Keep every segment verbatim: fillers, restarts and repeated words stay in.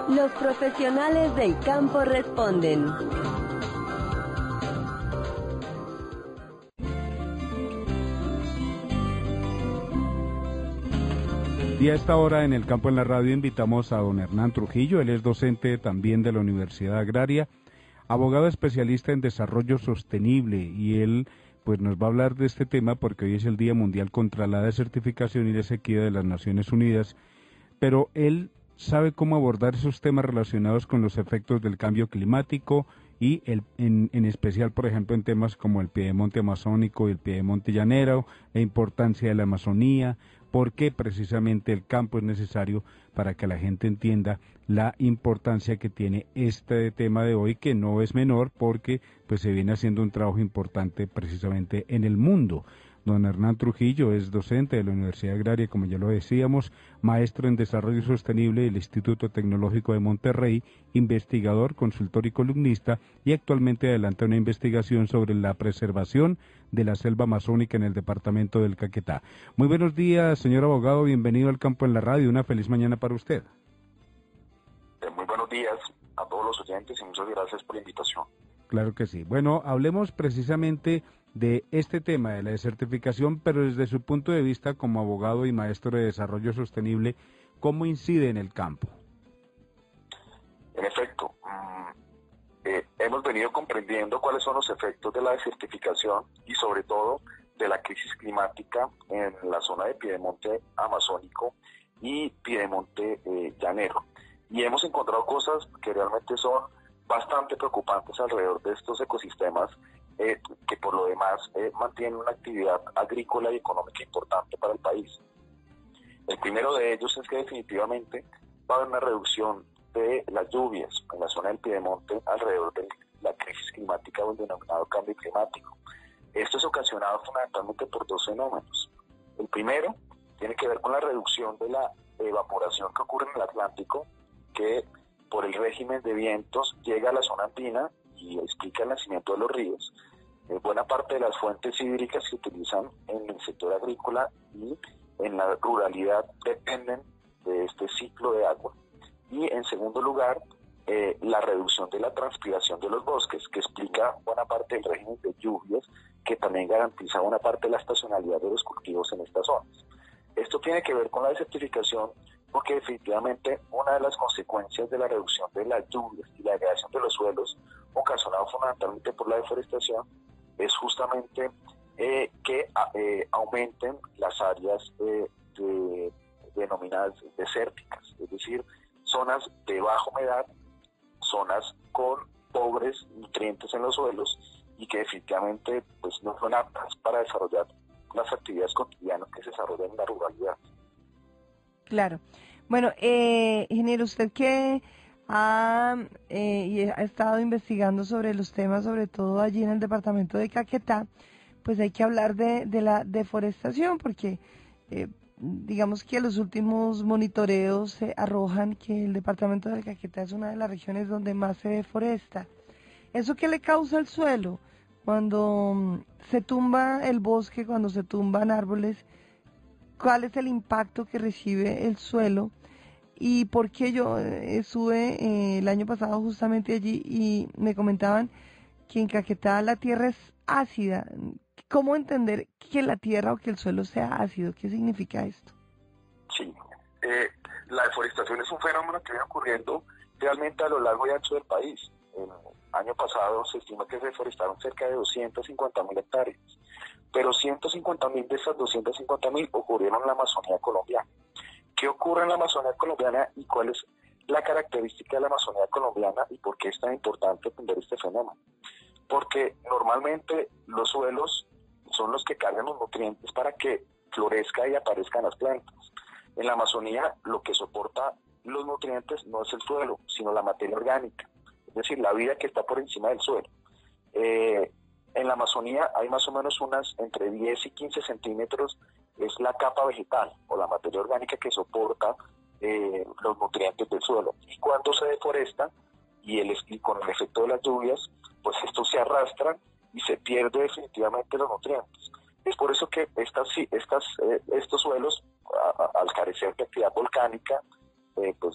Los profesionales del campo responden. Y a esta hora en el campo en la radio invitamos a don Hernán Trujillo. Él es docente también de la Universidad Agraria, abogado especialista en desarrollo sostenible, y él pues nos va a hablar de este tema porque hoy es el Día Mundial contra la Desertificación y la Sequía de las Naciones Unidas, pero él sabe cómo abordar esos temas relacionados con los efectos del cambio climático y el, en, en especial, por ejemplo, en temas como el piedemonte amazónico y el piedemonte llanero, la importancia de la Amazonía, por qué precisamente el campo es necesario para que la gente entienda la importancia que tiene este tema de hoy, que no es menor porque pues se viene haciendo un trabajo importante precisamente en el mundo. Don Hernán Trujillo es docente de la Universidad Agraria, como ya lo decíamos, maestro en Desarrollo Sostenible del Instituto Tecnológico de Monterrey, investigador, consultor y columnista, y actualmente adelanta una investigación sobre la preservación de la selva amazónica en el departamento del Caquetá. Muy buenos días, señor abogado, bienvenido al Campo en la Radio, una feliz mañana para usted. Muy buenos días a todos los oyentes y muchas gracias por la invitación. Claro que sí. Bueno, hablemos precisamente de este tema de la desertificación, pero desde su punto de vista como abogado y maestro de desarrollo sostenible, ¿cómo incide en el campo? En efecto, eh, hemos venido comprendiendo cuáles son los efectos de la desertificación y sobre todo de la crisis climática en la zona de piedemonte amazónico y piedemonte eh, llanero. Y hemos encontrado cosas que realmente son bastante preocupantes alrededor de estos ecosistemas eh, que por lo demás eh, mantienen una actividad agrícola y económica importante para el país. El primero de ellos es que definitivamente va a haber una reducción de las lluvias en la zona del piedemonte alrededor de la crisis climática o el denominado cambio climático. Esto es ocasionado fundamentalmente por dos fenómenos. El primero tiene que ver con la reducción de la evaporación que ocurre en el Atlántico, que por el régimen de vientos llega a la zona andina y explica el nacimiento de los ríos. Eh, buena parte de las fuentes hídricas que se utilizan en el sector agrícola y en la ruralidad dependen de este ciclo de agua. Y en segundo lugar, eh, la reducción de la transpiración de los bosques, que explica buena parte del régimen de lluvias, que también garantiza buena parte de la estacionalidad de los cultivos en estas zonas. Esto tiene que ver con la desertificación, porque definitivamente una de las consecuencias de la reducción de las lluvias y la degradación de los suelos, ocasionado fundamentalmente por la deforestación, es justamente eh, que eh, aumenten las áreas eh, de, denominadas desérticas, es decir, zonas de baja humedad, zonas con pobres nutrientes en los suelos y que definitivamente pues, no son aptas para desarrollar las actividades cotidianas que se desarrollan en la ruralidad. Claro. Bueno, eh, ingeniero, usted que ha, eh, y ha estado investigando sobre los temas, sobre todo allí en el departamento de Caquetá, pues hay que hablar de, de la deforestación, porque eh, digamos que los últimos monitoreos eh, arrojan que el departamento del Caquetá es una de las regiones donde más se deforesta. ¿Eso qué le causa al suelo? Cuando um, se tumba el bosque, cuando se tumban árboles, ¿cuál es el impacto que recibe el suelo? Y por qué yo eh, estuve eh, el año pasado justamente allí y me comentaban que en Caquetá la tierra es ácida. ¿Cómo entender que la tierra o que el suelo sea ácido? ¿Qué significa esto? Sí, eh, la deforestación es un fenómeno que viene ocurriendo realmente a lo largo y ancho del país. El año pasado se estima que se deforestaron cerca de doscientas cincuenta mil hectáreas, pero ciento cincuenta mil de esas doscientas cincuenta mil ocurrieron en la Amazonía colombiana. ¿Qué ocurre en la Amazonía colombiana y cuál es la característica de la Amazonía colombiana y por qué es tan importante entender este fenómeno? Porque normalmente los suelos son los que cargan los nutrientes para que florezca y aparezcan las plantas. En la Amazonía lo que soporta los nutrientes no es el suelo, sino la materia orgánica, es decir, la vida que está por encima del suelo. Eh, en la Amazonía hay más o menos unas entre diez y quince centímetros, es la capa vegetal o la materia orgánica que soporta eh, los nutrientes del suelo. Y cuando se deforesta y, el, y con el efecto de las lluvias, pues estos se arrastran y se pierde definitivamente los nutrientes. Es por eso que estas, estas, eh, estos suelos, a, a, al carecer de actividad volcánica, eh, pues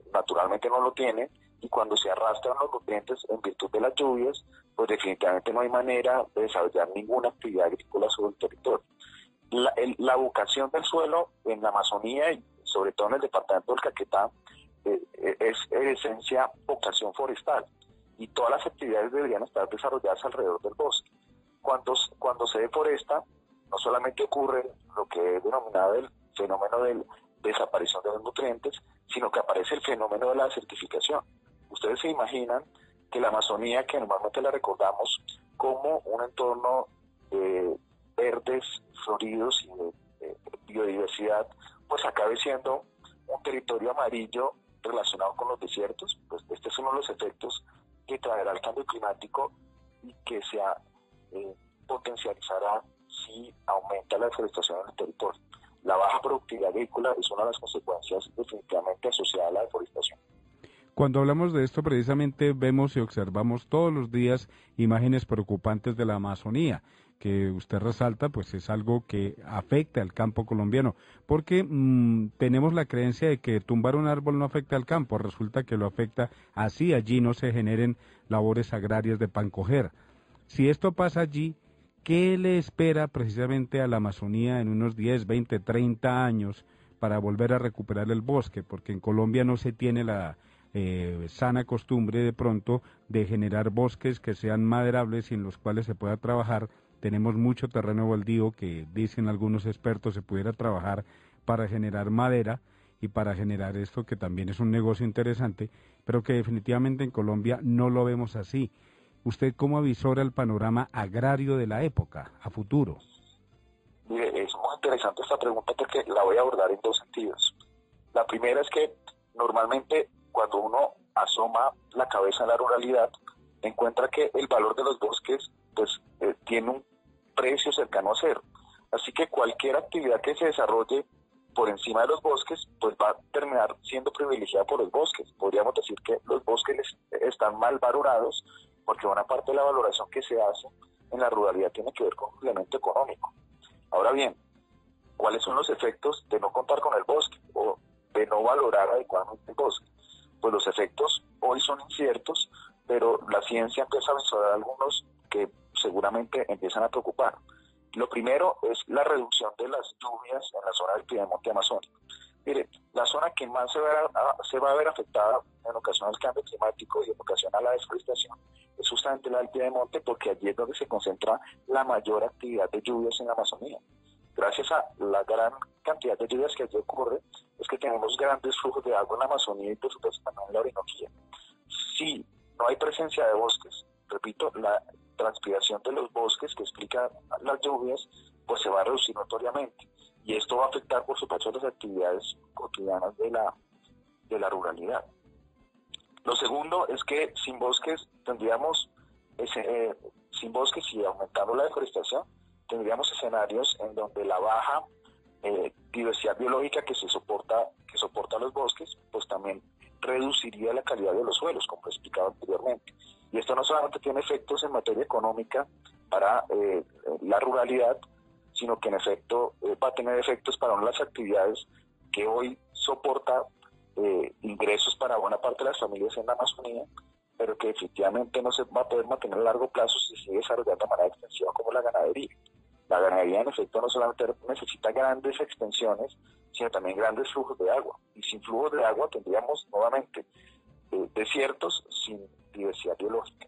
naturalmente no lo tiene, y cuando se arrastran los nutrientes en virtud de las lluvias, pues definitivamente no hay manera de desarrollar ninguna actividad agrícola sobre el territorio. La, el, la vocación del suelo en la Amazonía y sobre todo en el departamento del Caquetá eh, es en esencia vocación forestal, y todas las actividades deberían estar desarrolladas alrededor del bosque. Cuando, cuando se deforesta, no solamente ocurre lo que es denominado el fenómeno de desaparición de los nutrientes, sino que aparece el fenómeno de la desertificación. Ustedes se imaginan que la Amazonía, que normalmente la recordamos como un entorno de verdes, floridos y de, de biodiversidad, pues acabe siendo un territorio amarillo relacionado con los desiertos. Pues este es uno de los efectos que traerá el cambio climático y que se eh, potencializará si aumenta la deforestación en el territorio. La baja productividad agrícola es una de las consecuencias definitivamente asociadas a la deforestación. Cuando hablamos de esto, precisamente vemos y observamos todos los días imágenes preocupantes de la Amazonía, que usted resalta, pues es algo que afecta al campo colombiano, porque mmm, tenemos la creencia de que tumbar un árbol no afecta al campo, resulta que lo afecta, así allí no se generen labores agrarias de pan coger. Si esto pasa allí, ¿qué le espera precisamente a la Amazonía en unos diez, veinte, treinta años para volver a recuperar el bosque? Porque en Colombia no se tiene la eh, sana costumbre de pronto de generar bosques que sean maderables y en los cuales se pueda trabajar. Tenemos mucho terreno baldío que dicen algunos expertos se pudiera trabajar para generar madera y para generar esto que también es un negocio interesante, pero que definitivamente en Colombia no lo vemos así. ¿Usted cómo avisora el panorama agrario de la época, a futuro? Mire, es muy interesante esta pregunta porque la voy a abordar en dos sentidos. La primera es que normalmente cuando uno asoma la cabeza en la ruralidad, encuentra que el valor de los bosques pues eh, tiene un precio cercano a cero. Así que cualquier actividad que se desarrolle por encima de los bosques, pues va a terminar siendo privilegiada por los bosques. Podríamos decir que los bosques están mal valorados porque una parte de la valoración que se hace en la ruralidad tiene que ver con el elemento económico. Ahora bien, ¿cuáles son los efectos de no contar con el bosque o de no valorar adecuadamente el bosque? Pues los efectos hoy son inciertos, pero la ciencia empieza a mencionar algunos que seguramente empiezan a preocupar. Lo primero es la reducción de las lluvias en la zona del piedemonte amazónico. Mire, la zona que más se va, a, se va a ver afectada en ocasión al cambio climático y en ocasión a la deforestación es justamente la del piedemonte, porque allí es donde se concentra la mayor actividad de lluvias en la Amazonía. Gracias a la gran cantidad de lluvias que allí ocurre, es que tenemos grandes flujos de agua en la Amazonía y por supuesto también en la Orinoquía. Si no hay presencia de bosques, repito, la transpiración de los bosques que explica las lluvias, pues se va a reducir notoriamente. Y esto va a afectar, por supuesto, las actividades cotidianas de la, de la ruralidad. Lo segundo es que sin bosques tendríamos, ese, eh, sin bosques y aumentando la deforestación, tendríamos escenarios en donde la baja eh, diversidad biológica que se soporta, que soporta los bosques, pues también reduciría la calidad de los suelos, como he explicado anteriormente. Y esto no solamente tiene efectos en materia económica para eh, la ruralidad, sino que en efecto eh, va a tener efectos para una de las actividades que hoy soporta eh, ingresos para buena parte de las familias en la Amazonía, pero que efectivamente no se va a poder mantener a largo plazo si sigue desarrollando de manera extensiva como la ganadería. La ganadería en efecto no solamente necesita grandes extensiones, sino también grandes flujos de agua. Y sin flujos de agua tendríamos nuevamente eh, desiertos sin diversidad biológica.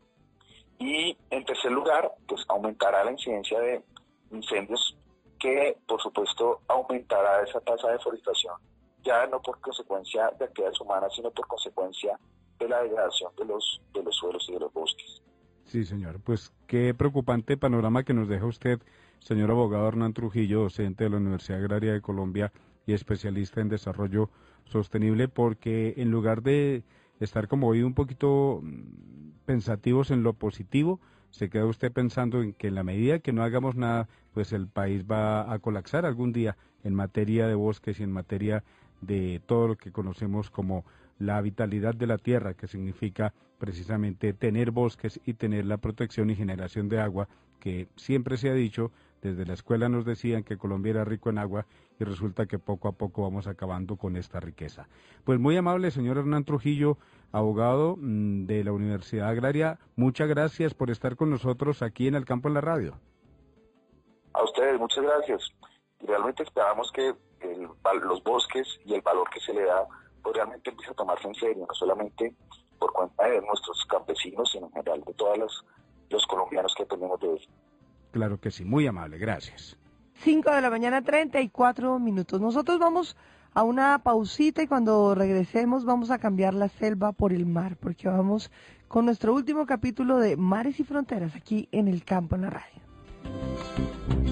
Y en tercer lugar, pues aumentará la incidencia de incendios que por supuesto aumentará esa tasa de deforestación, ya no por consecuencia de actividades humanas, sino por consecuencia de la degradación de los, de los suelos y de los bosques. Sí, señor. Pues qué preocupante panorama que nos deja usted, señor abogado Hernán Trujillo, docente de la Universidad Agraria de Colombia y especialista en desarrollo sostenible, porque en lugar de estar como hoy un poquito pensativos en lo positivo, se queda usted pensando en que en la medida que no hagamos nada, pues el país va a colapsar algún día en materia de bosques y en materia de todo lo que conocemos como la vitalidad de la tierra, que significa precisamente tener bosques y tener la protección y generación de agua, que siempre se ha dicho Desde la escuela nos decían que Colombia era rico en agua y resulta que poco a poco vamos acabando con esta riqueza. Pues muy amable, señor Hernán Trujillo, abogado mmm, de la Universidad Agraria, muchas gracias por estar con nosotros aquí en El Campo en la Radio. A ustedes, muchas gracias. Y realmente esperamos que el, los bosques y el valor que se le da, pues realmente empiece a tomarse en serio, no solamente por cuenta de nuestros campesinos, sino en general de todos los, los colombianos que dependemos de ellos. Claro que sí, muy amable, gracias. cinco de la mañana, treinta y cuatro minutos. Nosotros vamos a una pausita y cuando regresemos vamos a cambiar la selva por el mar, porque vamos con nuestro último capítulo de Mares y Fronteras aquí en El Campo en la Radio.